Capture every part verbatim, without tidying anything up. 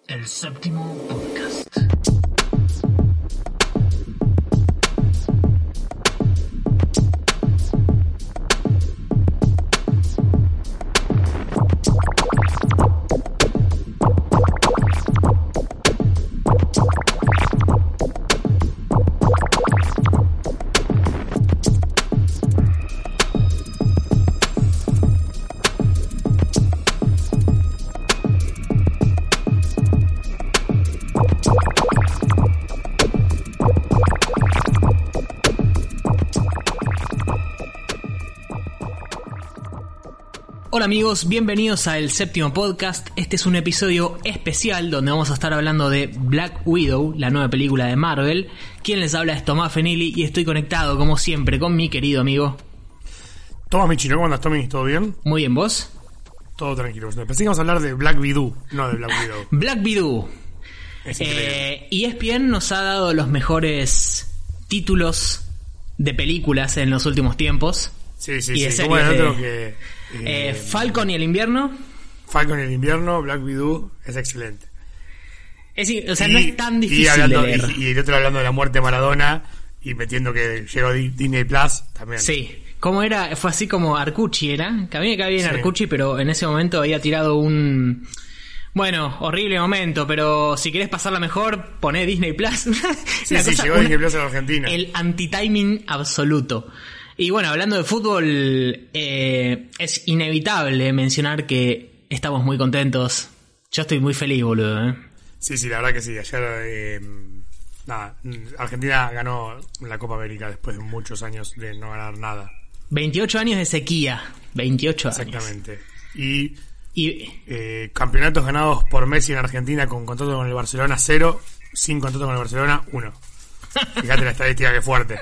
El Séptimo Podcast. Hola amigos, bienvenidos a El Séptimo Podcast. Este es un episodio especial donde vamos a estar hablando de Black Widow, la nueva película de Marvel. Quien les habla es Tomás Fenili y estoy conectado como siempre con mi querido amigo Tomás Michino. ¿Cómo andas, Tommy? ¿Todo bien? Muy bien, ¿vos? Todo tranquilo. Pensé que íbamos a hablar de Black Widow, no de Black Widow. Black Widow. Es eh, E S P N nos ha dado los mejores títulos de películas en los últimos tiempos. Sí, sí, y sí. Como el de, otro que... Eh, Falcon y el invierno. Falcon y el invierno, Black Widow, es excelente. Es, o sea, y, no es tan difícil y hablando, de leer. Y, y el otro hablando de la muerte de Maradona y metiendo que llegó Disney Plus también. Sí, como era, fue así como Arcucci era, que a mí me cae bien Sí. Arcucci, pero en ese momento había tirado un... Bueno, horrible momento, pero si querés pasarla mejor, poné Disney Plus. Sí, La sí, cosa, llegó una, Disney Plus a la Argentina. El anti-timing absoluto. Y bueno, hablando de fútbol, eh, es inevitable mencionar que estamos muy contentos. Yo estoy muy feliz, boludo. ¿eh? Sí, sí, la verdad que sí. Ayer, eh, nada, Argentina ganó la Copa América después de muchos años de no ganar nada. veintiocho años de sequía. veintiocho años. Exactamente. Y, y eh, campeonatos ganados por Messi en Argentina con contrato con el Barcelona, cero. Sin contrato con el Barcelona, uno. Fíjate la estadística, que fuerte.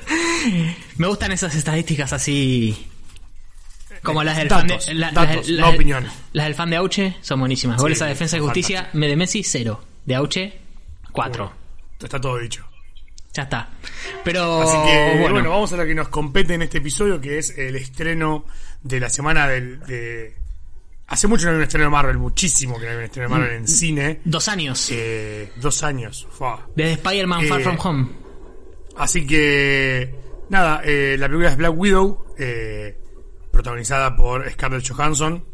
Me gustan esas estadísticas así como las del datos, fan de, la, datos, las, no las, opiniones. Las del fan de Auche son buenísimas. Goles Sí, a Defensa y Justicia, fantástico. me de Messi cero, de Auche cuatro. Bueno, está todo dicho. Ya está. Pero Así que bueno. bueno, vamos a lo que nos compete en este episodio, que es el estreno de la semana del de hace mucho no había un estreno de Marvel, muchísimo que no había un estreno de Marvel en cine. Dos años. Eh, dos años. Fua. Desde Spider-Man Eh, Far From Home. Así que nada, eh, la película es Black Widow, eh, protagonizada por Scarlett Johansson,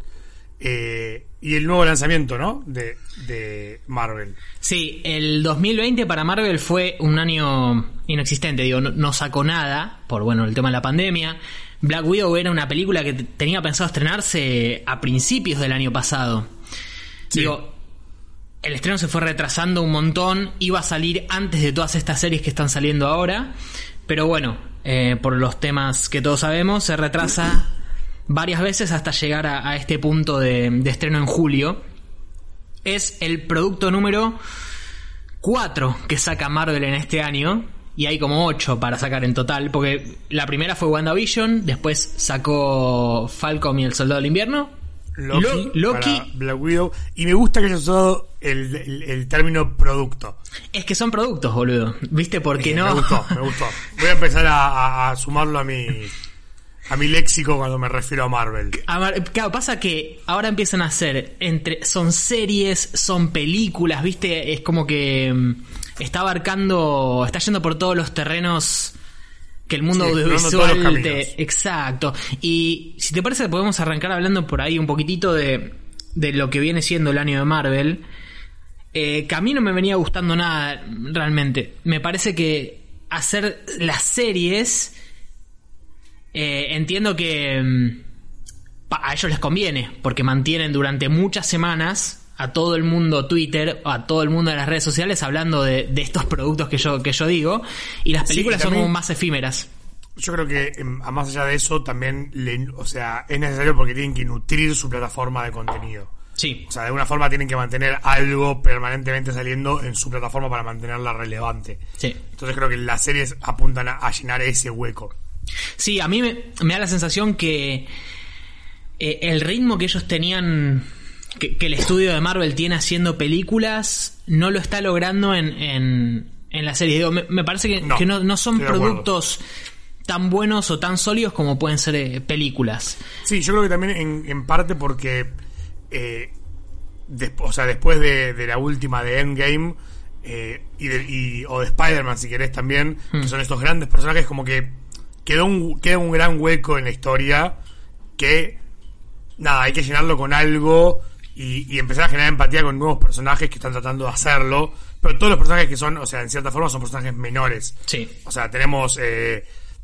eh, y el nuevo lanzamiento, ¿no? De, de Marvel. Sí, el dos mil veinte para Marvel fue un año inexistente, digo, no, no sacó nada por, bueno, el tema de la pandemia. Black Widow era una película que t- tenía pensado estrenarse a principios del año pasado. Sí. Digo, el estreno se fue retrasando un montón, iba a salir antes de todas estas series que están saliendo ahora, pero bueno, eh, por los temas que todos sabemos, se retrasa varias veces hasta llegar a, a este punto de, de estreno en julio. Es el producto número cuatro que saca Marvel en este año, y hay como ocho para sacar en total, porque la primera fue WandaVision, después sacó Falcon y el Soldado del Invierno, Loki, Lo- Loki. para Black Widow, y me gusta que haya usado el, el, el término producto. Es que son productos, boludo, ¿viste? Porque Eh, no... Me gustó, me gustó. Voy a empezar a, a, a sumarlo a mi a mi léxico cuando me refiero a Marvel. A ver, claro, pasa que ahora empiezan a hacer entre son series, son películas, ¿viste? Es como que mm, está abarcando, está yendo por todos los terrenos que el mundo Sí, explorando todos audiovisual los te, caminos. exacto. Y si te parece podemos arrancar hablando por ahí un poquitito de de lo que viene siendo el año de Marvel. Eh, que a mí no me venía gustando nada realmente. Me parece que hacer las series, Eh, entiendo que mm, pa- a ellos les conviene, porque mantienen durante muchas semanas a todo el mundo Twitter, a todo el mundo de las redes sociales hablando de, de estos productos que yo que yo digo, y las Sí, películas y son también- como más efímeras. Yo creo que em, a más allá de eso también le, o sea, es necesario porque tienen que nutrir su plataforma de contenido. Sí, O sea, de alguna forma tienen que mantener algo permanentemente saliendo en su plataforma para mantenerla relevante. sí. Entonces creo que las series apuntan a, a llenar ese hueco. Sí, a mí me, me da la sensación que eh, el ritmo que ellos tenían, que, que el estudio de Marvel tiene haciendo películas, no lo está logrando en, en, en la serie. Digo, me, me parece que no, que no, no son estoy de acuerdo. productos tan buenos o tan sólidos como pueden ser eh, películas. Sí, yo creo que también en, en parte porque eh, des- o sea, después de, de la última de Endgame, eh, y, de, y o de Spider-Man, si querés también, Mm. que son estos grandes personajes, como que quedó un, queda un gran hueco en la historia que, nada, hay que llenarlo con algo y, y empezar a generar empatía con nuevos personajes que están tratando de hacerlo, pero todos los personajes que son, o sea, en cierta forma son personajes menores. Sí. O sea, tenemos eh,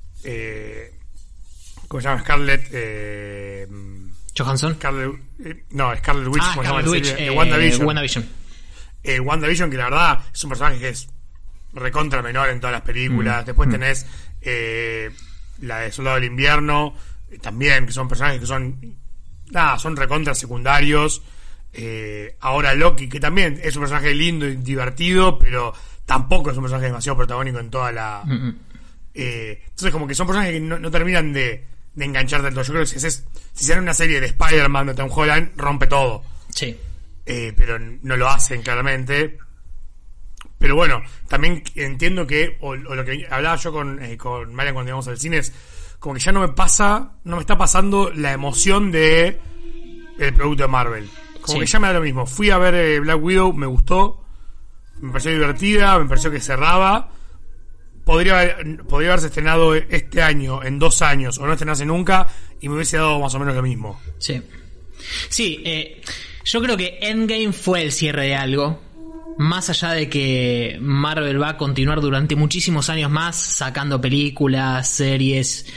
eh, ¿cómo se llama? Scarlett eh, Johansson. Scarlet, eh, no, Scarlet Witch, Ah, ¿cómo se llama Scarlet la Witch. serie? Eh, Eh, WandaVision. WandaVision. Eh, WandaVision, que la verdad es un personaje que es recontra menor en todas las películas. Mm. Después Mm. tenés eh, la de Soldado del Invierno, eh, también, que son personajes que son, nada, son recontra secundarios. Eh, ahora Loki, que también es un personaje lindo y divertido, pero tampoco es un personaje demasiado protagónico en toda la... Mm, mm. Eh, entonces como que son personajes que no, no terminan de, de enganchar del todo. Yo creo que si haces, si se hace una serie de Spider-Man de Tom Holland, rompe todo. Sí. Eh, pero no lo hacen claramente. Pero bueno, también entiendo que, o, o lo que hablaba yo con, eh, con Marian cuando íbamos al cine, es como que ya no me pasa, no me está pasando la emoción de el producto de Marvel. Como Sí. que ya me da lo mismo. Fui a ver eh, Black Widow, me gustó, me pareció divertida, me pareció que cerraba. Podría, haber- podría haberse estrenado este año, en dos años, o no estrenarse nunca, y me hubiese dado más o menos lo mismo. Sí. Sí, eh, yo creo que Endgame fue el cierre de algo. Más allá de que Marvel va a continuar durante muchísimos años más sacando películas, series,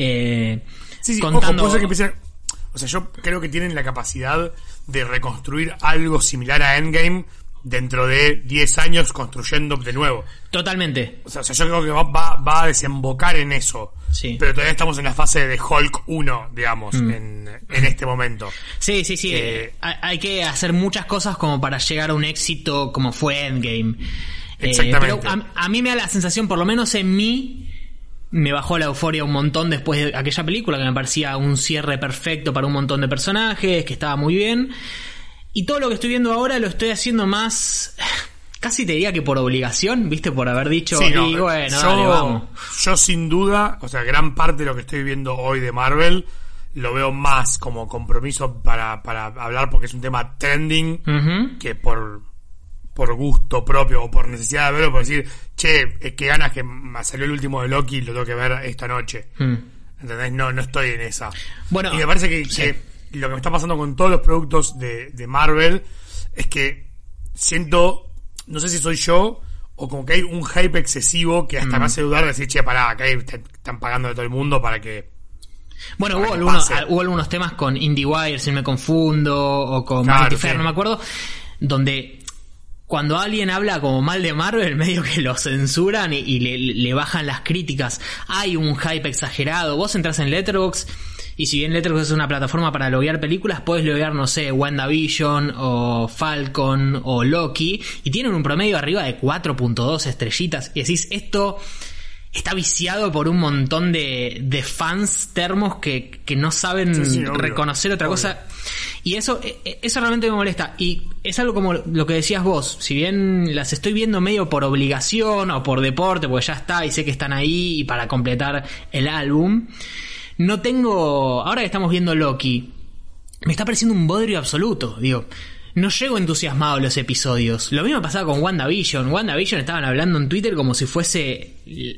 eh, Sí, sí, contando... ojo, puede ser que empiece- o sea, yo creo que tienen la capacidad de reconstruir algo similar a Endgame dentro de diez años construyendo de nuevo. Totalmente. O sea, o sea, yo creo que va, va, va a desembocar en eso. Sí. Pero todavía estamos en la fase de Hulk uno, digamos, Mm. en, en este momento. Sí, sí, sí. Eh, hay, hay que hacer muchas cosas como para llegar a un éxito como fue Endgame. Eh, Exactamente. pero a, a mí me da la sensación, por lo menos en mí, me bajó la euforia un montón después de aquella película, que me parecía un cierre perfecto para un montón de personajes, que estaba muy bien. Y todo lo que estoy viendo ahora lo estoy haciendo más... Casi te diría que por obligación, ¿viste? Por haber dicho, Sí, no, y bueno, yo, dale, vamos. yo sin duda, o sea, gran parte de lo que estoy viendo hoy de Marvel lo veo más como compromiso para, para hablar porque es un tema trending Ujú. que por por gusto propio o por necesidad de verlo, por decir, che, eh, qué ganas que me salió el último de Loki y lo tengo que ver esta noche. Mm. ¿Entendés? No, no estoy en esa. Bueno, y me parece que, sí. que lo que me está pasando con todos los productos de, de Marvel es que siento, no sé si soy yo o como que hay un hype excesivo que hasta Mm. me hace dudar de decir, che, pará, acá hay- te- están pagando de todo el mundo para que... Bueno, para hubo que algunos, pase. ah, hubo algunos temas con IndieWire, si no me confundo, o con Claro, Vanity Fair, sí. no me acuerdo, donde cuando alguien habla como mal de Marvel, medio que lo censuran y, y le, le bajan las críticas. Hay un hype exagerado. Vos entras en Letterboxd y si bien Letterboxd es una plataforma para loguear películas, podés loguear, no sé, WandaVision o Falcon o Loki y tienen un promedio arriba de cuatro punto dos estrellitas y decís, esto... está viciado por un montón de, de fans termos que, que no saben Sí, sí, obvio, reconocer otra obvio. cosa. Y eso, eso realmente me molesta. Y es algo como lo que decías vos. Si bien las estoy viendo medio por obligación o por deporte, porque ya está y sé que están ahí y para completar el álbum, no tengo... Ahora que estamos viendo Loki, me está pareciendo un bodrio absoluto. Digo, no llego entusiasmado a los episodios. Lo mismo pasaba con WandaVision. WandaVision estaban hablando en Twitter como si fuese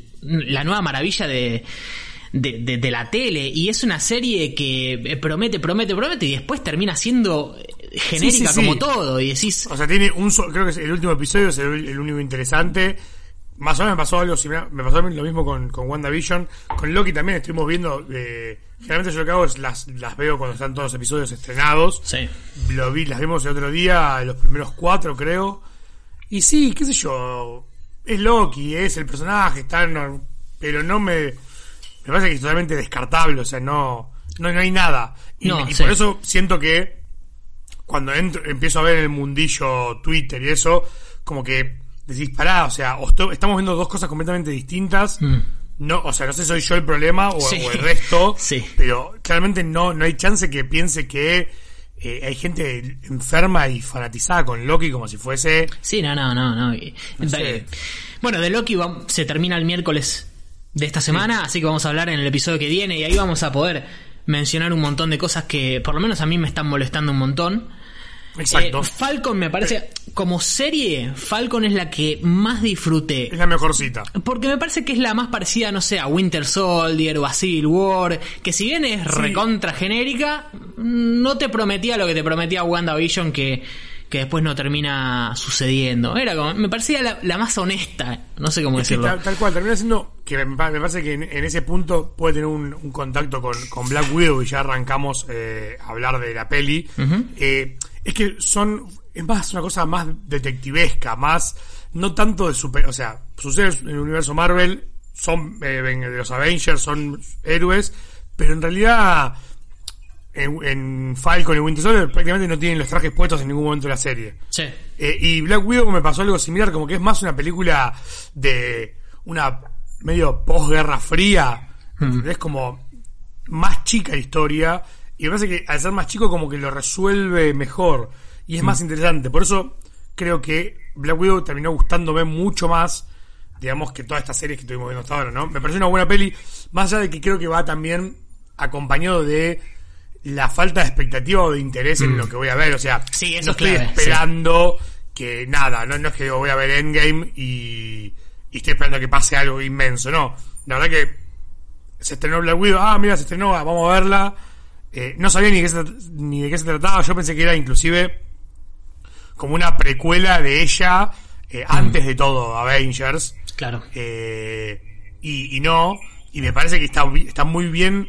la nueva maravilla de, de, de, de la tele. Y es una serie que promete, promete, promete y después termina siendo genérica Sí, sí, sí. como todo. Y decís... O sea, tiene un so- creo que es el último episodio es el, el único interesante. Más o menos me pasó algo similar, me pasó lo mismo con, con WandaVision. Con Loki también estuvimos viendo, eh, generalmente yo lo que hago es las, las veo cuando están todos los episodios estrenados. Sí. Lo vi, las vimos el otro día, los primeros cuatro creo. Y sí, qué sé yo, es Loki, es el personaje, está, no- pero no me, me parece que es totalmente descartable, o sea, no, no, no hay nada. Y, No, y sí. por eso siento que cuando entro, empiezo a ver el mundillo Twitter y eso, como que decís, pará, o sea, o esto- estamos viendo dos cosas completamente distintas. Mm. No, o sea, no sé si soy yo el problema o, Sí. o el resto, Sí. pero claramente no, no hay chance que piense que eh, hay gente enferma y fanatizada con Loki como si fuese... Sí, no, no, no. no. Y- No sé. Bueno, de Loki va- se termina el miércoles de esta semana, así que vamos a hablar en el episodio que viene y ahí vamos a poder mencionar un montón de cosas que por lo menos a mí me están molestando un montón. Exacto. Eh, Falcon me parece, como serie, Falcon es la que más disfruté. Es la mejorcita. Porque me parece que es la más parecida, no sé, a Winter Soldier o a Civil War, que si bien es Sí. recontra genérica, no te prometía lo que te prometía WandaVision, que, que después no termina sucediendo. Era como, me parecía la, la más honesta, no sé cómo Es que decirlo. tal, tal cual, termina siendo que me, pa- me parece que en, en ese punto puede tener un, un contacto con, con Black Widow y ya arrancamos eh, a hablar de la peli. Ujú. Eh, es que son, es más una cosa más detectivesca, más, no tanto de super, o sea, sucede en el universo Marvel, son eh, ven, de los Avengers, son héroes, pero en realidad en, en Falcon y Winter Soldier prácticamente no tienen los trajes puestos en ningún momento de la serie. Sí. Eh, y Black Widow me pasó algo similar, como que es más una película de una medio posguerra fría. Mm. Es como más chica la historia. Y me parece que al ser más chico como que lo resuelve mejor. Y es Mm. más interesante. Por eso creo que Black Widow terminó gustándome mucho más, digamos, que todas estas series que estuvimos viendo hasta ahora, ¿no? Me pareció una buena peli. Más allá de que creo que va también acompañado de la falta de expectativa o de interés en Mm. lo que voy a ver. O sea, Sí, eso no es estoy clave, esperando que nada, no, no es que digo, voy a ver Endgame y, y estoy esperando que pase algo inmenso, no. La verdad que se estrenó Black Widow, ah, mira, se estrenó, vamos a verla. Eh, no sabía ni, qué se, ni de qué se trataba, yo pensé que era inclusive como una precuela de ella eh, antes de todo Avengers. Claro. Eh, y, y no, y me parece que está, ubi- está muy bien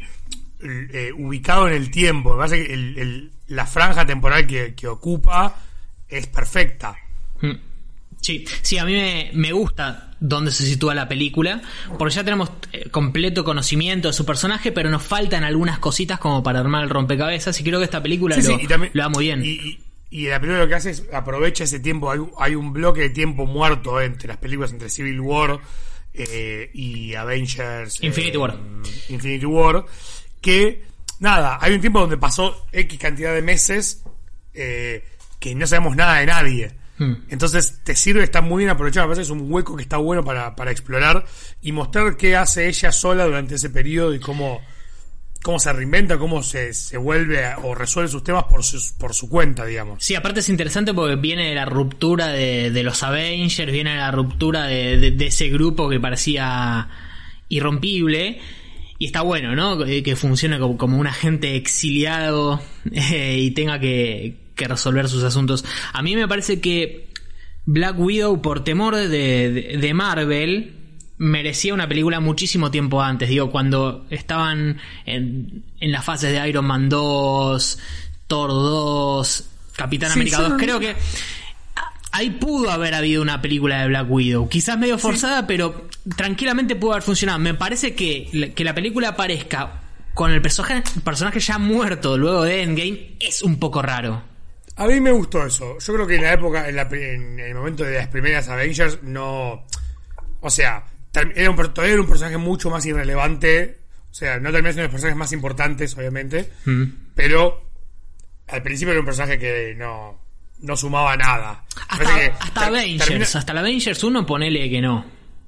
eh, ubicado en el tiempo. Me parece que el, el- la franja temporal que, que ocupa es perfecta. Mm. Sí, sí, a mí me, me gusta dónde se sitúa la película, porque ya tenemos eh, completo conocimiento de su personaje, pero nos faltan algunas cositas como para armar el rompecabezas, y creo que esta película Sí, lo, sí, y también- lo da muy bien. Y, y, y la película lo que hace es aprovecha ese tiempo. Hay, hay un bloque de tiempo muerto entre las películas, entre Civil War eh, y Avengers. Infinity eh, War. Infinity War. Que, nada, hay un tiempo donde pasó X cantidad de meses eh, que no sabemos nada de nadie. Hmm. Entonces te sirve, está muy bien aprovechado. Me parece que es un hueco que está bueno para, para explorar y mostrar qué hace ella sola durante ese periodo y cómo, cómo se reinventa, cómo se, se vuelve a- o resuelve sus temas por su, por su cuenta, digamos. Sí, aparte es interesante porque viene de la ruptura de, de los Avengers, viene de la ruptura de, de, de ese grupo que parecía irrompible. Y está bueno, ¿no? Que, que funcione como, como un agente exiliado eh, y tenga que, que resolver sus asuntos. A mí me parece que Black Widow, por temor de, de, de Marvel, merecía una película muchísimo tiempo antes. Digo, cuando estaban en, en las fases de Iron Man dos, Thor dos, Capitán Sí, América sí, dos, no, creo no. que ahí pudo haber habido una película de Black Widow. Quizás medio forzada, pero tranquilamente pudo haber funcionado. Me parece que, la- que la película aparezca con el personaje, personaje ya muerto luego de Endgame es un poco raro. A mí me gustó eso. Yo creo que en la época, en, la, pri- en el momento de las primeras Avengers, no. O sea, ter- era un, per- todavía era un personaje mucho más irrelevante. O sea, no terminó siendo de los personajes más importantes, obviamente. Mm. Pero al principio era un personaje que no, no sumaba nada. Me Hasta, parece que hasta ter- Avengers, termina- hasta la Avengers uno ponele que no.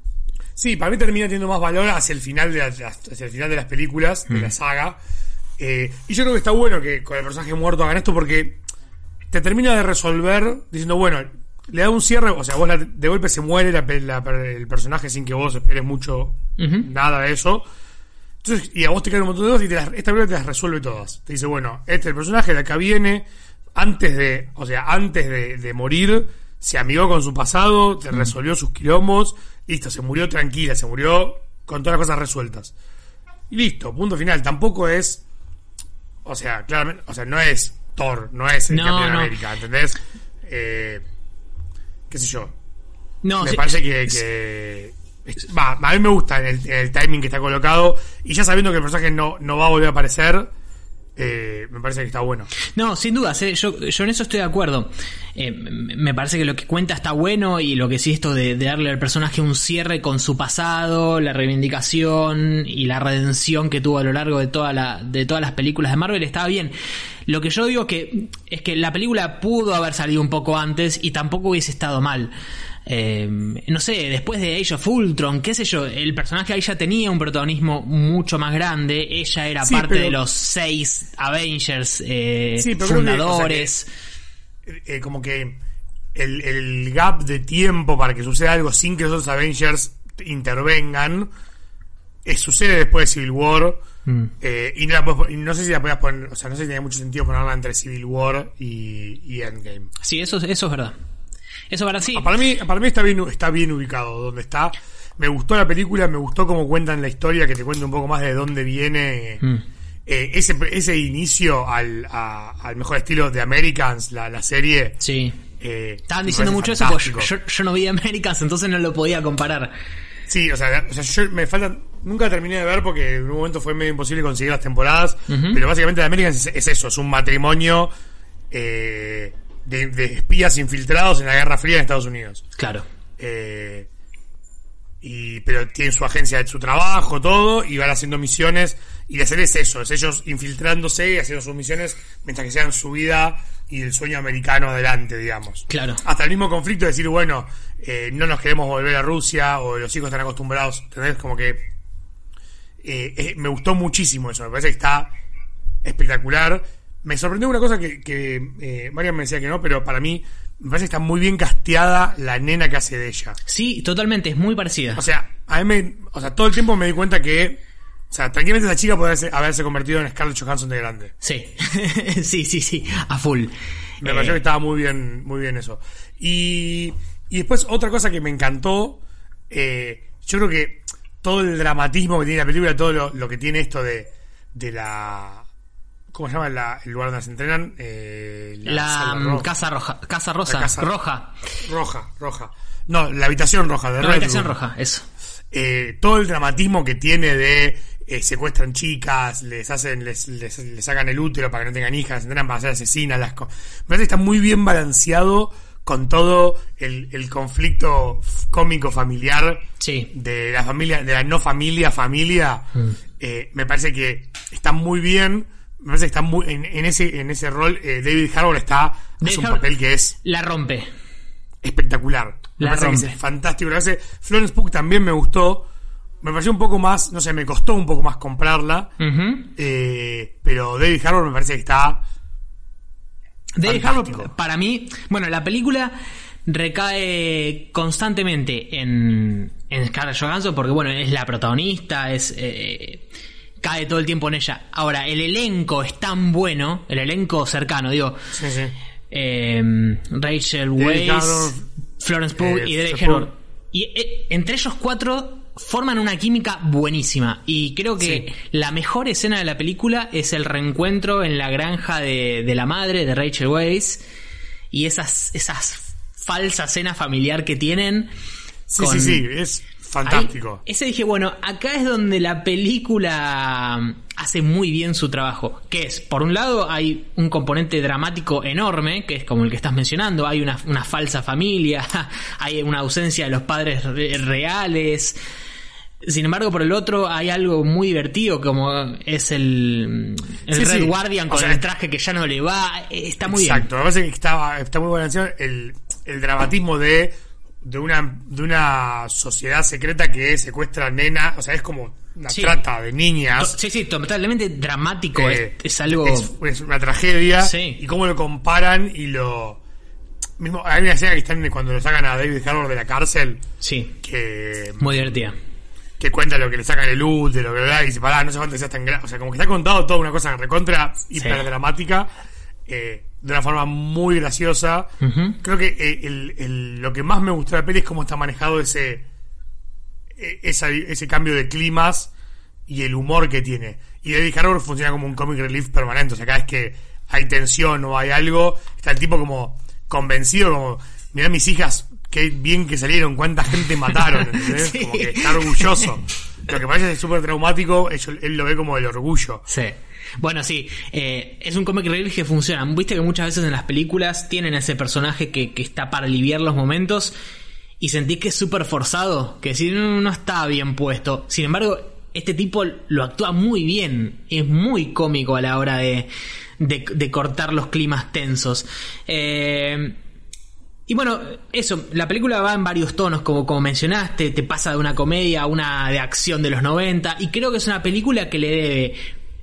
Sí, para mí termina teniendo más valor hacia el final de las, hacia el final de las películas, de Mm. la saga. Eh, y yo creo que está bueno que con el personaje muerto hagan esto porque te termina de resolver diciendo, bueno, le da un cierre, o sea, vos la- de golpe se muere la pe- la- el personaje sin que vos esperes mucho Ujú. nada de eso. Entonces, y a vos te quedan un montón de cosas y te las- esta película te las resuelve todas. Te dice, bueno, este es el personaje de acá viene, antes de, o sea, antes de, de morir, se amigó con su pasado, te resolvió sus quilombos, listo, se murió tranquila, se murió con todas las cosas resueltas. Y listo, punto final. Tampoco es, o sea, claramente, o sea, no es Thor, no es el No, Capitán no. América, ¿entendés? Eh, qué sé yo. No, me sí, parece que, es- que es- va, a mí me gusta en el, en el timing que está colocado y ya sabiendo que el personaje no, no va a volver a aparecer, eh, me parece que está bueno. No, sin dudas, eh, yo, yo en eso estoy de acuerdo. Eh, m- me parece que lo que cuenta está bueno y lo que sí esto de, de darle al personaje un cierre con su pasado, la reivindicación y la redención que tuvo a lo largo de toda la de todas las películas de Marvel estaba bien. Lo que yo digo que es que la película pudo haber salido un poco antes y tampoco hubiese estado mal. Eh, no sé, después de Age of Ultron, qué sé yo, el personaje ahí ya tenía un protagonismo mucho más grande, ella era Sí, parte pero- de los seis Avengers eh, Sí, pero creo que, fundadores. eh, como que el, el gap de tiempo para que suceda algo sin que los otros Avengers intervengan eh, sucede después de Civil War. Mm. Eh, y, no la puedes, y no sé si la podías poner, o sea, no sé si tenía mucho sentido ponerla entre Civil War y, y Endgame. Sí, eso, eso es verdad. Eso para sí. Ah, para mí, para mí está bien, está bien ubicado donde está. Me gustó la película, me gustó cómo cuentan la historia, que te cuenta un poco más de dónde viene mm. eh, ese, ese inicio al, a, al mejor estilo de Americans, la, la serie. Sí. Eh, Estaban diciendo mucho fantástico. Eso, porque yo, yo no vi Americans, entonces no lo podía comparar. Sí, o sea, o sea yo me faltan, nunca terminé de ver porque en un momento fue medio imposible conseguir las temporadas, uh-huh. pero básicamente The Americans es, es eso, es un matrimonio eh, de, de espías infiltrados en la Guerra Fría en Estados Unidos. Claro. Eh, y pero tienen su agencia de su trabajo, todo, y van haciendo misiones, y la serie es eso, es ellos infiltrándose y haciendo sus misiones mientras que sean su vida y el sueño americano adelante, digamos. Claro. Hasta el mismo conflicto de decir, bueno, eh, no nos queremos volver a Rusia, o los hijos están acostumbrados, ¿entendés? Como que eh, eh, me gustó muchísimo eso, me parece que está espectacular. Me sorprendió una cosa que, que eh, Marian me decía que no, pero para mí me parece que está muy bien casteada la nena que hace de ella. Sí, totalmente, es muy parecida. O sea, a mí me, o sea, todo el tiempo me di cuenta que, o sea, tranquilamente esa chica podría haberse, haberse convertido en Scarlett Johansson de grande. Sí, sí, sí, sí, a full. Me eh... pareció que estaba muy bien, muy bien eso. Y, y después otra cosa que me encantó, eh, yo creo que todo el dramatismo que tiene la película, todo lo, lo que tiene esto de, de la... ¿Cómo se llama la, el lugar donde se entrenan? Eh, la la roja. Casa Roja. Casa Rosa. Casa, roja. Roja, roja. No, la habitación roja. De no, la habitación roja, eso. Eh, todo el dramatismo que tiene de eh, secuestran chicas, les hacen, les, les, les sacan el útero para que no tengan hijas, se entrenan para ser asesinas. Las co- Me parece que está muy bien balanceado con todo el, el conflicto cómico familiar sí. de la familia, de la no familia, familia. Mm. Eh, me parece que está muy bien. Me parece que está muy en, en ese en ese rol. eh, David Harbour está es un Har- papel que es la rompe, espectacular. Me la parece rompe. que es fantástico. Lo hace Florence Pugh también me gustó. Me pareció un poco más, no sé, me costó un poco más comprarla. Uh-huh. Eh, pero David Harbour me parece que está David Harbour para mí, bueno, la película recae constantemente en en Scarlett Johansson porque bueno, es la protagonista, es eh, cae todo el tiempo en ella. Ahora, el elenco es tan bueno, el elenco cercano, digo. Sí, sí. Eh, Rachel Weisz, Florence Pugh eh, y David Harbour. Y eh, entre ellos cuatro forman una química buenísima. Y creo que sí. la mejor escena de la película es el reencuentro en la granja de, de la madre de Rachel Weisz. Y esas, esas falsa cena familiar que tienen. Sí, con... sí, sí, es fantástico. Ahí, ese dije, bueno, acá es donde la película hace muy bien su trabajo. Que es, por un lado, hay un componente dramático enorme, que es como el que estás mencionando. Hay una, una falsa familia, hay una ausencia de los padres re- reales. Sin embargo, por el otro, hay algo muy divertido, como es el, el sí, Red sí. Guardian con o sea, el traje que ya no le va. Está muy exacto, bien. Exacto, me parece que está, está muy balanceado el, el dramatismo de de una de una sociedad secreta que secuestra nenas, o sea, es como una sí. trata de niñas. Sí, sí, totalmente dramático, eh, es, es algo... Es, es una tragedia, sí. y cómo lo comparan y lo... Mismo, hay una escena que están cuando lo sacan a David Harbour de la cárcel, sí, que... muy divertida. Que cuenta lo que le sacan el útero, lo que le da, y dice, pará, no sé cuánto seas tan grande. O sea, como que está contado toda una cosa recontra hiperdramática. Eh, de una forma muy graciosa. Uh-huh. Creo que eh, el, el, lo que más me gustó de la peli es cómo está manejado ese esa, ese cambio de climas y el humor que tiene. Y David Harbour funciona como un comic relief permanente. O sea, cada vez que hay tensión o hay algo, está el tipo como convencido, como, mirá mis hijas, qué bien que salieron, cuánta gente mataron, ¿entendés? Sí. Como que está orgulloso. Lo que parece súper traumático, él, él lo ve como el orgullo. Sí. Bueno, sí, eh, es un comic relief que funciona. Viste que muchas veces en las películas tienen ese personaje que, que está para aliviar los momentos y sentís que es súper forzado, que si no, no está bien puesto. Sin embargo, este tipo lo actúa muy bien, es muy cómico a la hora de, de, de cortar los climas tensos. Eh, y bueno, eso, la película va en varios tonos, como, como mencionaste, te pasa de una comedia a una de acción de los noventa, y creo que es una película que le debe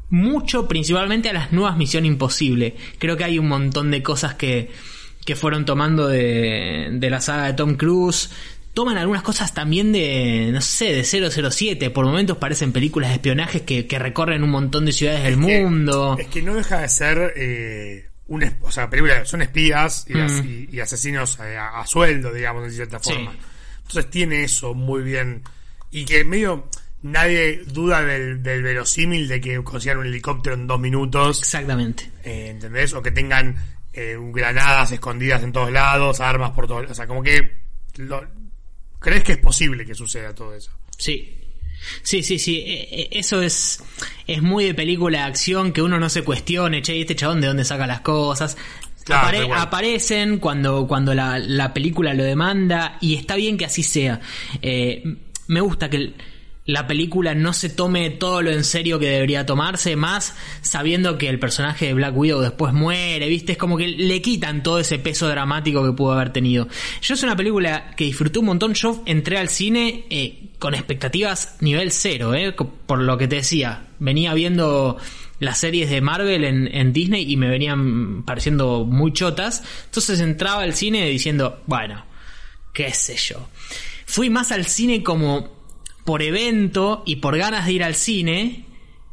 mucho principalmente a las nuevas Misión Imposible. Creo que hay un montón de cosas que, que fueron tomando de, de la saga de Tom Cruise. Toman algunas cosas también de, no sé, de cero cero siete. Por momentos parecen películas de espionaje que, que recorren un montón de ciudades del que, mundo. Es que no deja de ser eh, un, o sea, películas son espías y, mm. y, y asesinos a, a sueldo, digamos, de cierta forma. Sí. Entonces tiene eso muy bien. Y que medio nadie duda del, del verosímil de que consigan un helicóptero en dos minutos. Exactamente. Eh, ¿Entendés? O que tengan eh, granadas escondidas en todos lados, armas por todos lados. O sea, como que... Lo, ¿crees que es posible que suceda todo eso? Sí. Sí, sí, sí. Eso es es muy de película de acción, que uno no se cuestione, che, ¿y este chabón de dónde saca las cosas? Claro, Apare- bueno. Aparecen cuando, cuando la, la película lo demanda, y está bien que así sea. Eh, me gusta que el, la película no se tome todo lo en serio que debería tomarse, más sabiendo que el personaje de Black Widow después muere, ¿viste? Es como que le quitan todo ese peso dramático que pudo haber tenido. Yo es una película que disfruté un montón. Yo entré al cine eh, con expectativas nivel cero, ¿eh? Por lo que te decía, venía viendo las series de Marvel en, en Disney y me venían pareciendo muy chotas. Entonces entraba al cine diciendo, bueno, qué sé yo. Fui más al cine como... por evento y por ganas de ir al cine,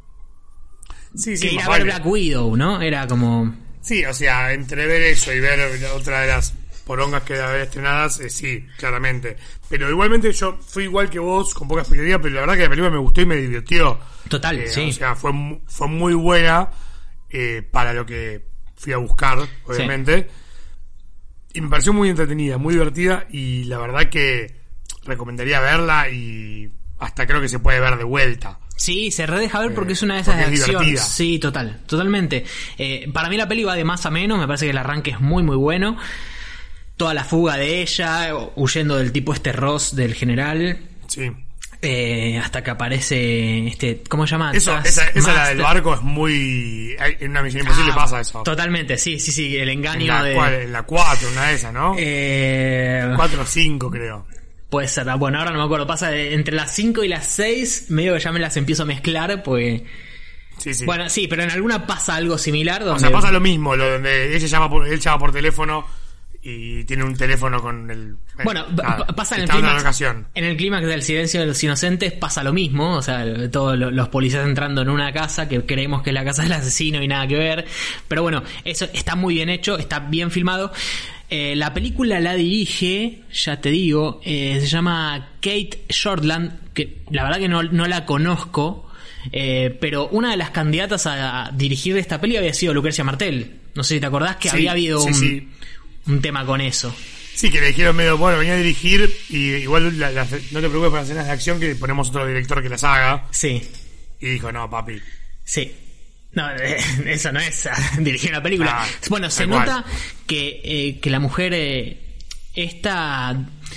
sí, sí, que ir a ver Black Widow, ¿no? Era como... Sí, o sea, entre ver eso y ver otra de las porongas que debe haber estrenadas, eh, sí, claramente. Pero igualmente yo fui igual que vos, con poca expectativa, pero la verdad que la película me gustó y me divirtió. Total, eh, sí. O sea, fue, fue muy buena eh, para lo que fui a buscar, obviamente. Sí. Y me pareció muy entretenida, muy divertida, y la verdad que recomendaría verla, y hasta creo que se puede ver de vuelta. Sí, se redeja ver porque eh, es una de esas de acción. Divertida. Sí, total, totalmente. Eh, para mí la peli va de más a menos, me parece que el arranque es muy muy bueno. Toda la fuga de ella, huyendo del tipo este Ross del general. Sí. Eh, hasta que aparece este, ¿cómo se llama? Eso, esa, esa la del barco es muy... En una Misión Imposible ah, pasa eso. Totalmente, sí, sí, sí, el engaño en la, de... cual, en la cuatro, una de esas, ¿no? Eh... cuatro o cinco, creo. Puede ser, bueno, ahora no me acuerdo. Pasa de, entre las cinco y las seis, medio que ya me las empiezo a mezclar, pues... Sí, sí. Bueno, sí, pero en alguna pasa algo similar. Donde... O sea, pasa lo mismo, lo donde ella llama por, él llama por teléfono y tiene un teléfono con el... Bueno, nada, p- pasa en el clímax. En el clímax del Silencio de los Inocentes pasa lo mismo. O sea, todos los policías entrando en una casa que creemos que es la casa del asesino y nada que ver. Pero bueno, eso está muy bien hecho, está bien filmado. Eh, la película la dirige, ya te digo, eh, se llama Kate Shortland, que la verdad que no, no la conozco, eh, pero una de las candidatas a, a dirigir esta peli había sido Lucrecia Martel. No sé si te acordás que sí, había habido sí, un, sí. un tema con eso. Sí, que le dijeron medio, bueno, venía a dirigir y igual la, la, no te preocupes por las escenas de acción, que ponemos otro director que las haga. Sí. Y dijo, no, papi. Sí. No, eso no es dirigir una película. Ah, bueno, se nota que, eh, que la mujer eh, está...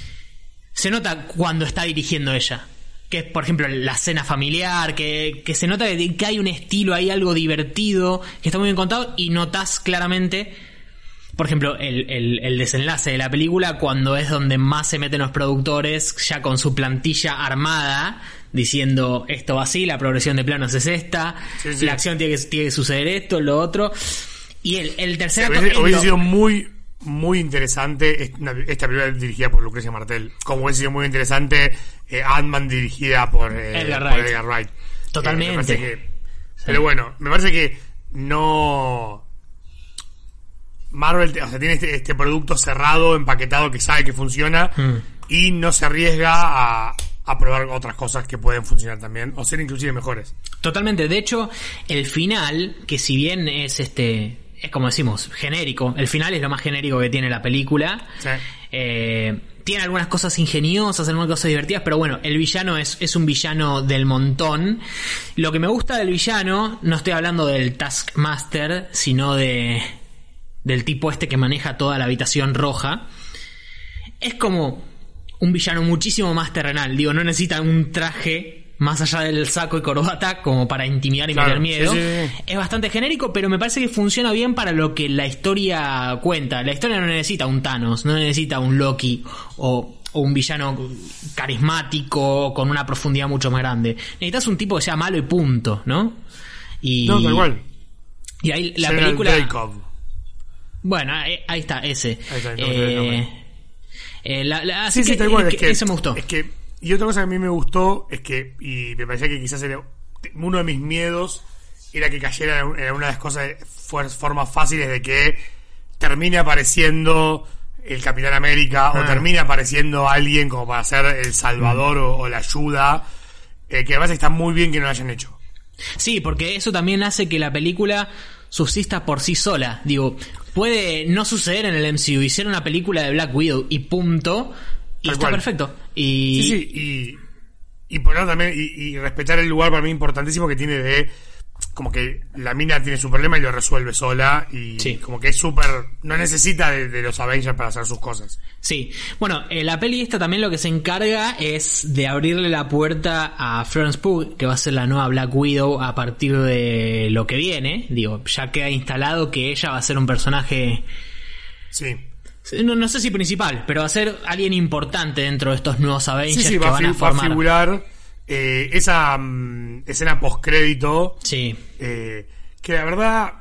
Se nota cuando está dirigiendo ella. Que es, por ejemplo, la cena familiar, que, que se nota que, que hay un estilo, hay algo divertido, que está muy bien contado, y notas claramente, por ejemplo, el, el, el desenlace de la película, cuando es donde más se meten los productores, ya con su plantilla armada, diciendo esto va así, la progresión de planos es esta, sí, sí. la acción tiene que, tiene que suceder esto, lo otro. Y el, el tercer acto... Hubiese, hubiese sido muy, muy interesante esta película dirigida por Lucrecia Martel, como hubiese sido muy interesante eh, Ant-Man dirigida por, eh, Edgar, por Wright. Edgar Wright. Totalmente. Eh, que, sí. Pero bueno, me parece que no... Marvel, o sea, tiene este, este producto cerrado, empaquetado, que sabe que funciona, mm. y no se arriesga a... a probar otras cosas que pueden funcionar también o ser inclusive mejores. Totalmente. De hecho, el final, que si bien es este, es como decimos, genérico, el final es lo más genérico que tiene la película. Sí. Eh, tiene algunas cosas ingeniosas, algunas cosas divertidas, pero bueno, el villano es, es un villano del montón. Lo que me gusta del villano, no estoy hablando del Taskmaster, sino de del tipo este que maneja toda la habitación roja. Es como un villano muchísimo más terrenal. Digo, no necesita un traje más allá del saco y corbata como para intimidar y claro, meter miedo. Sí, sí, sí. Es bastante genérico, pero me parece que funciona bien para lo que la historia cuenta. La historia no necesita un Thanos, no necesita un Loki o, o un villano carismático con una profundidad mucho más grande. Necesitas un tipo que sea malo y punto, ¿no? Y, no, tal cual. Y ahí la General película... Dreykov. Bueno, ahí, ahí está, ese. Ahí está, no, eh, eh, la, la, así sí, que, sí, tal cual. es Es que que, eso me gustó. Es que, y otra cosa que a mí me gustó es que, y me parecía que quizás era uno de mis miedos, era que cayera en una de las cosas, formas fáciles de que termine apareciendo el Capitán América ah. o termine apareciendo alguien como para ser el salvador mm. o, o la ayuda, eh, que además está muy bien que no lo hayan hecho. Sí, porque eso también hace que la película subsista por sí sola. Digo, puede no suceder en el M C U. Hicieron una película de Black Widow y punto, y Tal está cual. perfecto. Y... Sí, sí, y, y poner también y, y respetar el lugar para mí importantísimo que tiene de como que la mina tiene su problema y lo resuelve sola y sí. como que es súper, no necesita de, de los Avengers para hacer sus cosas. Sí, bueno, eh, la peli esta también lo que se encarga es de abrirle la puerta a Florence Pugh, que va a ser la nueva Black Widow a partir de lo que viene. Digo, ya queda instalado que ella va a ser un personaje, sí, no, no sé si principal, pero va a ser alguien importante dentro de estos nuevos Avengers, sí, sí, que va van a va formar. a figurar eh, esa um, escena postcrédito, sí, eh, que la verdad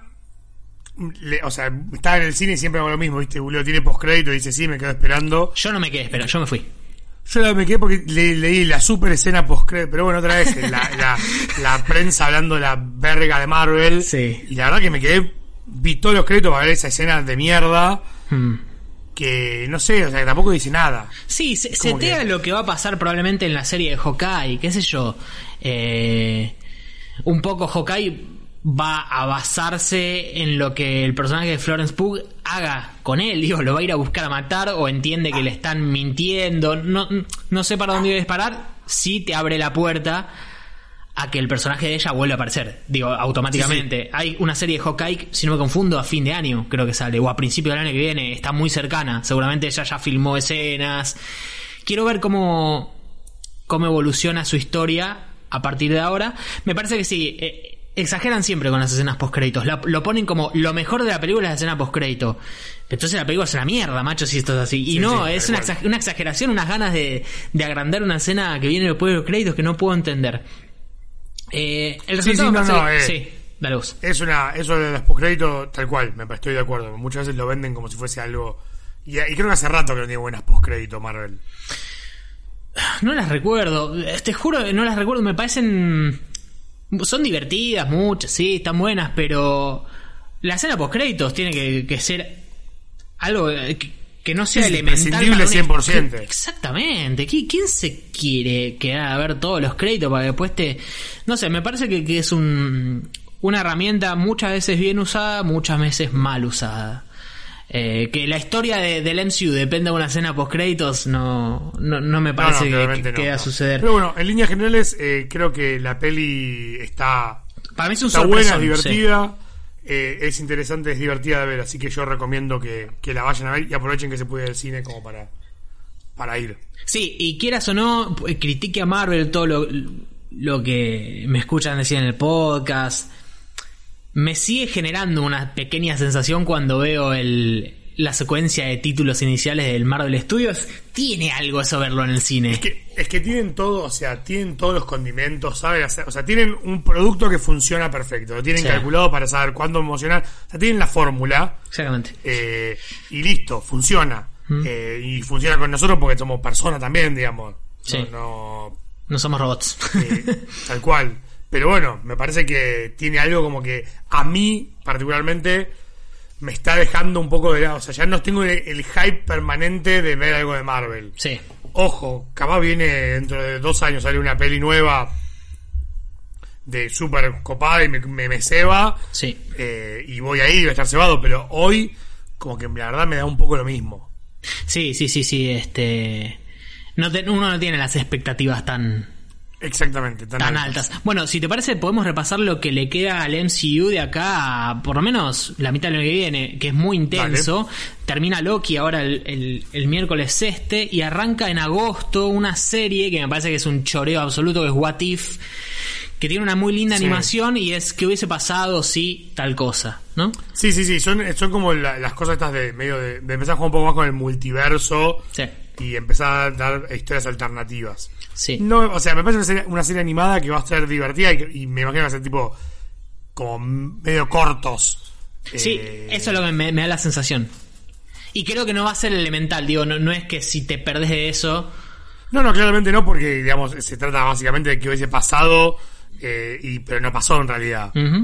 le, o sea, estaba en el cine y siempre hago lo mismo, ¿viste? Julio tiene postcrédito y dice sí, me quedo esperando. Yo no me quedé esperando, yo me fui. Yo la me quedé porque le, leí la super escena postcrédito, pero bueno, otra vez la, la, la prensa hablando de la verga de Marvel, sí. Y la verdad que me quedé, vi todos los créditos para ver esa escena de mierda. Hmm. Que no sé, o sea, que tampoco dice nada. Sí, se, setea que... lo que va a pasar probablemente en la serie de Hawkeye, qué sé yo. Eh, un poco Hawkeye va a basarse en lo que el personaje de Florence Pugh haga con él, digo, lo va a ir a buscar a matar o entiende que le están mintiendo, no, no sé para dónde iba a disparar, sí te abre la puerta a que el personaje de ella vuelva a aparecer, digo, automáticamente. Sí, sí. Hay una serie de Hawkeye, si no me confundo, a fin de año creo que sale, o a principio del año que viene, está muy cercana, seguramente ella ya filmó escenas. Quiero ver cómo cómo evoluciona su historia a partir de ahora. Me parece que sí, eh, exageran siempre con las escenas postcréditos, la, lo ponen como lo mejor de la película es la escena postcrédito. Entonces la película es una mierda, macho, si esto es así. Y sí, no, sí, es una, exag- una exageración, unas ganas de, de agrandar una escena que viene después de los créditos que no puedo entender. Eh, el resultado sí, sí, no, no, eh, sí, dale vos. Es una, eso de los postcréditos, tal cual, me estoy de acuerdo. Muchas veces lo venden como si fuese algo. Y, y creo que hace rato que no tiene buenas postcréditos Marvel. No las recuerdo, te juro que no las recuerdo, me parecen. Son divertidas, muchas, sí, están buenas, pero la escena postcréditos tiene que, que ser algo que, que no sea sí, elemental. Imprescindible cien por ciento. Exactamente. ¿Quién se quiere quedar a ver todos los créditos para que después te... No sé, me parece que, que es un una herramienta muchas veces bien usada, muchas veces mal usada. Eh, que la historia de, del M C U dependa de una escena post créditos no, no, no me parece no, no, que, que, que no, va a no. suceder. Pero bueno, en líneas generales eh, creo que la peli está, para mí es un está buena, es Sí. divertida. Eh, es interesante, es divertida de ver, así que yo recomiendo que, que la vayan a ver y aprovechen que se puede ir al cine como para, para ir. Sí, y quieras o no, critique a Marvel todo lo, lo que me escuchan decir en el podcast. Me sigue generando una pequeña sensación cuando veo el, la secuencia de títulos iniciales del Marvel Studios. Tiene algo eso verlo en el cine. Es que, es que tienen todo, o sea, tienen todos los condimentos, saben hacer, o sea, tienen un producto que funciona perfecto, lo tienen sí. calculado para saber cuándo emocionar, o sea, tienen la fórmula. Exactamente. Eh, y listo, funciona. ¿Mm? Eh, y funciona con nosotros porque somos personas también, digamos. Sí. No, no, no somos robots. Eh, tal cual. Pero bueno, me parece que tiene algo como que a mí, particularmente, me está dejando un poco de lado. O sea, ya no tengo el, el hype permanente de ver algo de Marvel. Sí. Ojo, capaz viene dentro de dos años, sale una peli nueva de súper copada y me, me, me ceba. Sí. Eh, y voy a ir y voy a estar cebado. Pero hoy, como que la verdad me da un poco lo mismo. Sí, sí, sí, sí. Este, no te, uno no tiene las expectativas tan... Exactamente, tan, tan altas. altas. Bueno, si te parece, podemos repasar lo que le queda al M C U de acá a por lo menos la mitad del año que viene, que es muy intenso. Dale. Termina Loki ahora el, el, el miércoles este y arranca en agosto una serie que me parece que es un choreo absoluto, que es What If, que tiene una muy linda sí. animación y es que hubiese pasado si tal cosa, ¿no? Sí, sí, sí, son, son como la, las cosas estas de medio de, de empezar a jugar un poco más con el multiverso sí. y empezar a dar historias alternativas. Sí. No, o sea, me parece una serie, una serie animada que va a ser divertida y, y me imagino que va a ser tipo como medio cortos. Sí, eh, eso es lo que me, me da la sensación. Y creo que no va a ser elemental, digo, no, no es que si te perdés de eso... No, no, claramente no, porque digamos se trata básicamente de que hubiese pasado, eh, y pero no pasó en realidad. Uh-huh.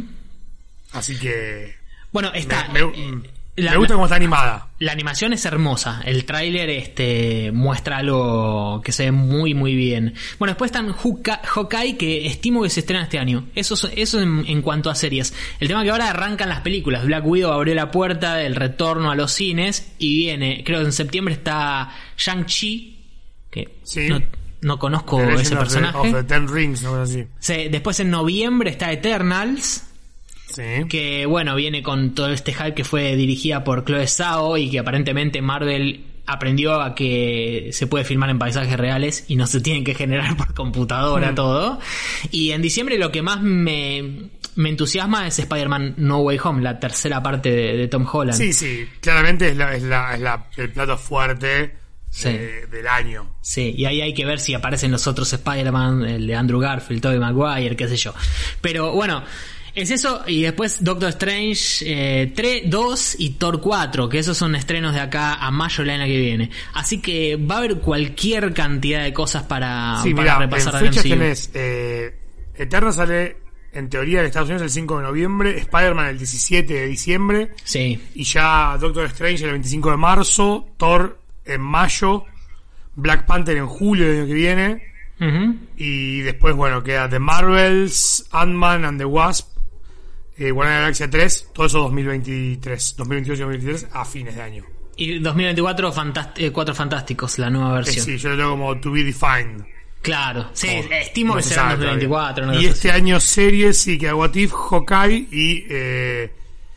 Así que... Bueno, está... Me, me, eh, me la, gusta cómo está animada. La animación es hermosa. El tráiler este, muestra algo que se ve muy, muy bien. Bueno, después están Hawkeye, Hawkeye, que estimo que se estrena este año. Eso, eso en, en cuanto a series. El tema es que ahora arrancan las películas. Black Widow abrió la puerta del retorno a los cines y viene, creo que en septiembre está Shang-Chi, que sí. no, no conozco ese personaje. Of the Ten Rings, no así. Sí, después en noviembre está Eternals. Sí. Que bueno, viene con todo este hype que fue dirigida por Chloe Zhao y que aparentemente Marvel aprendió a que se puede filmar en paisajes reales y no se tienen que generar por computadora mm. todo. Y en diciembre lo que más me, me entusiasma es Spider-Man No Way Home, la tercera parte de, de Tom Holland. Sí, sí, claramente es, la, es, la, es la, el plato fuerte. Sí. De, del año. Sí, y ahí hay que ver si aparecen los otros Spider-Man, el de Andrew Garfield, Tobey Maguire, qué sé yo. Pero bueno, es eso, y después Doctor Strange eh, tres, dos y Thor cuatro, que esos son estrenos de acá a mayo del año que viene. Así que va a haber cualquier cantidad de cosas para, sí, para mirá, repasar. En fechas tenés eh, Eterna sale en teoría en Estados Unidos el cinco de noviembre, Spider-Man el diecisiete de diciembre, sí. Y ya Doctor Strange el veinticinco de marzo, Thor en mayo, Black Panther en julio del año que viene, uh-huh. Y después, bueno, queda The Marvels, Ant-Man and the Wasp, eh, Guardianes de la Galaxia tres, todo eso dos mil veintitrés, dos mil veintidós y dos mil veintitrés a fines de año. Y dos mil veinticuatro, Fantast- eh, Cuatro Fantásticos, la nueva versión. Eh, sí, yo lo tengo como To Be Defined. Claro, sí, como, estimo que será en dos mil veinticuatro. Y este así. Año series, sí, que What If, Hawkeye y eh,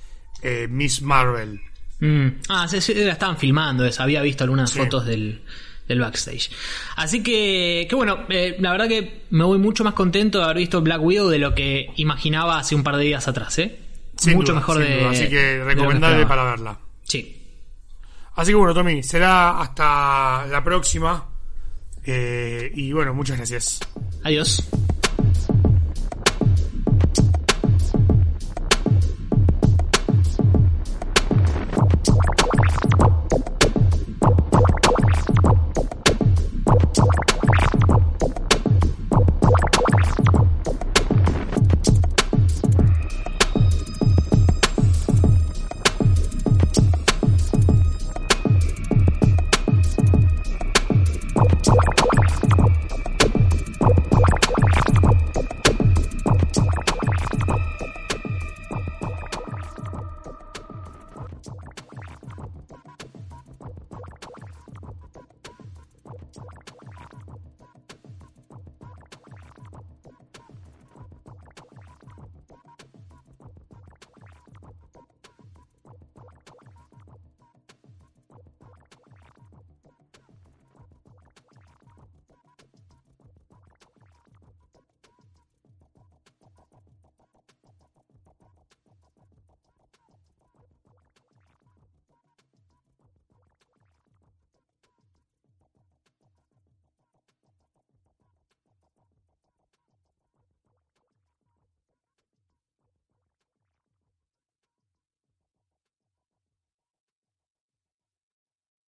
eh, Miss Marvel. Mm. Ah, sí, sí, la estaban filmando esa. Había visto algunas sí. fotos del, del backstage. Así que, que bueno, eh, la verdad que me voy mucho más contento de haber visto Black Widow de lo que imaginaba hace un par de días atrás, ¿eh? Sin mucho duda, mejor de. Duda. Así que recomendable para verla. Sí. Así que bueno, Tommy, será hasta la próxima. Eh, y bueno, muchas gracias. Adiós.